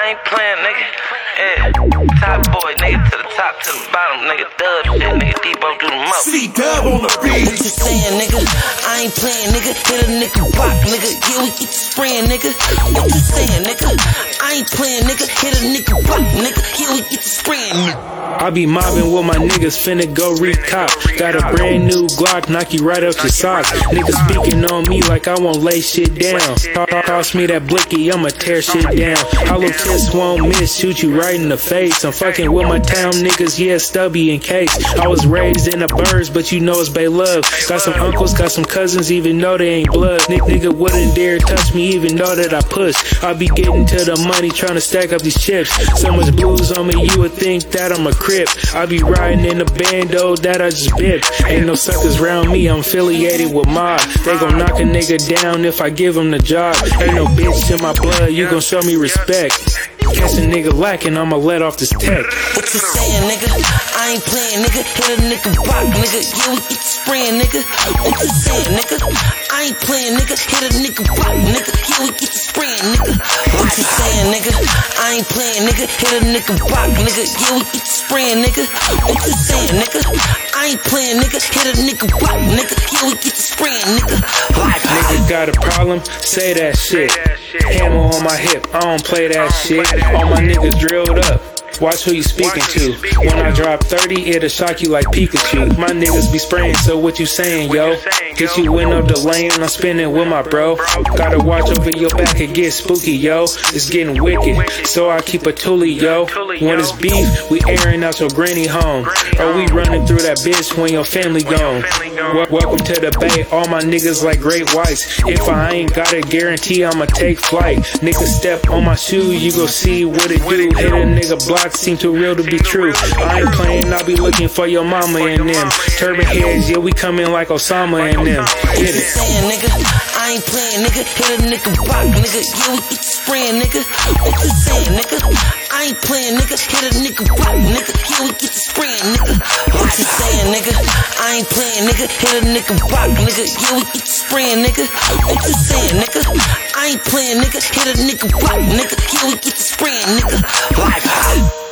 I ain't playing, nigga. Yeah, top boy, nigga, to the top, to the bottom, nigga. Dub shit, nigga. Debo do the most. C-Dub on the beat. What you saying, nigga? I ain't playing, nigga. Hit a nigga block, nigga. Yeah, we get the spraying, nigga. What you saying, nigga? I ain't playing, nigga. Hit a nigga block, nigga. Yeah, we get the spraying, nigga. I be mobbing with my niggas, finna go recop. Got a brand new Glock, knock you right up your socks. Niggas speaking on me like I won't lay shit down. Toss me that blicky, I'ma tear shit down. Hollow kiss won't miss, shoot you right in the face. I'm fucking with my town niggas, yeah, Stubby and Case. I was raised in the birds, but you know it's Bay Love. Got some uncles, got some cousins, even though they ain't blood. Nigga wouldn't dare touch me, even though that I push. I be getting to the money, trying to stack up these chips. So much blues on me, you would think that I'm a crip. I be riding in the bando that I just bip. Ain't no suckers round me, I'm affiliated with mob. They gon' knock a nigga down if I give him the job. Ain't no bitch in my blood, you gon' show me respect. Catch a nigga lacking, I'ma let off this tech. What you saying, nigga? I ain't playing, nigga. Hit a nigga block, nigga. Yeah, we get the spraying, nigga. What you saying, nigga? I ain't playing, nigga. Hit a nigga block, nigga. Yeah, we get the spraying, nigga. What you saying, nigga? I ain't playing, nigga. Hit a nigga block, nigga. Yeah, we get the spraying, nigga. What you saying, nigga? I ain't playing, nigga. Hit a nigga block, nigga. Yeah, we get the spraying, nigga. Nigga got a problem? Say that shit. Hammer on my hip, I don't play that shit. All my niggas drilled up. Watch who you speaking to. When I drop 30, it'll shock you like Pikachu. My niggas be spraying, so what you saying, yo? Get you in up the lane, I'm spinning with my bro. Gotta watch over your back, it get spooky, yo. It's getting wicked, so I keep a toolie, yo. When it's beef, we airing out your granny home. Or we running through that bitch when your family gone. Welcome to the Bay, all my niggas like great whites. If I ain't got a guarantee, I'ma take flight. Nigga step on my shoe, you gon' see what it do. Hit a nigga block, seem too real to be true. I ain't playing, I be looking for your mama and them. Turban heads, yeah, we coming like Osama and them. Get it. Saying, nigga, I ain't playing, nigga. Hit a nigga block, nigga. Yeah, we get the spraying, nigga. What you saying, nigga? I ain't playing, nigga. Hit a nigga block, nigga. Yeah, we get the spraying, nigga. What you saying, nigga? I ain't playing, nigga. Hit a nigga block, nigga. Yeah, we get the spraying, nigga. What you saying, nigga? I ain't playing, nigga. Hit a nigga block, nigga. Yeah, we get the spraying, nigga.